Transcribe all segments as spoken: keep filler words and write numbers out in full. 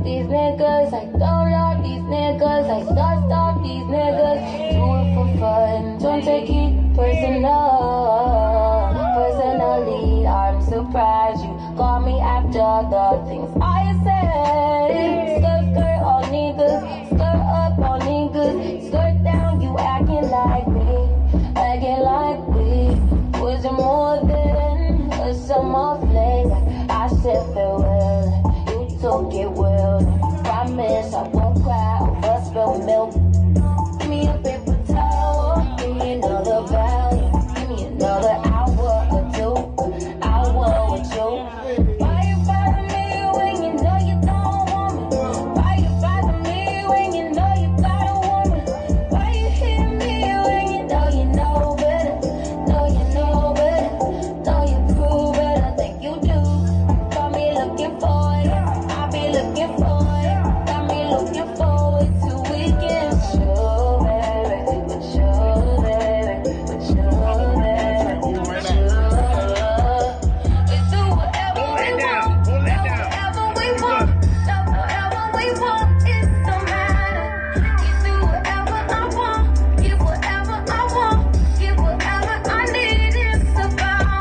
these niggas. I don't love these niggas. I dust off these niggas. Do it for fun. Don't take it personal. Personally, I'm surprised you call me after the things I said. Skirt, skirt on niggas. Skirt up on niggas. Skirt down, you acting like me. Acting like we was more than a summer fling. I said farewell, you took it well. Promise I won't cry over spilled milk. Give me a paper towel, give me another value. Give me another hour or two, hour or two. Why you bother me when you know you don't want me? Why you bother me when you know you got a woman? Why you hit me when you know you know better? Know you know better, know you prove it. I think you do. Got me looking for it, I be looking for it. Got me looking forward to weekends. Sure, baby, but sure, baby, but sure, baby, but sure. We do whatever we want, whatever we want, whatever we want. It don't matter. You do whatever I want, give whatever I want, give whatever I need. It's about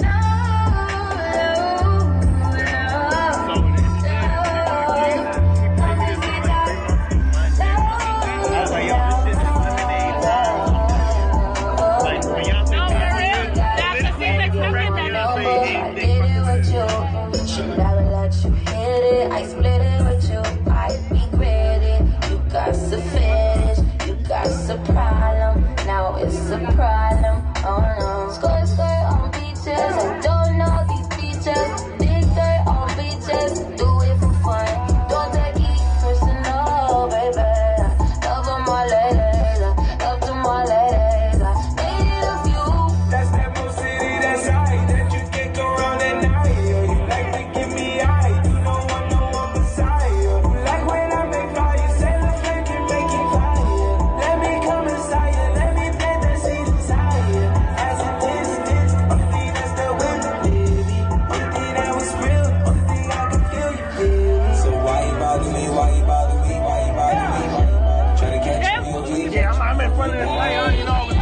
I split it with you, I regret it. You got some fetish, you got some problem. Now it's a problem, oh no. Skirt, skirt on beaches, I don't know these beaches. Big skirt on beaches, do it for fun. Don't take it personal, baby. Love to my ladies, love to my ladies. I need a few. That's that Mo City, that's right, that you can go around at night. You like to give me eye. Yeah, I'm in front of the player, you know.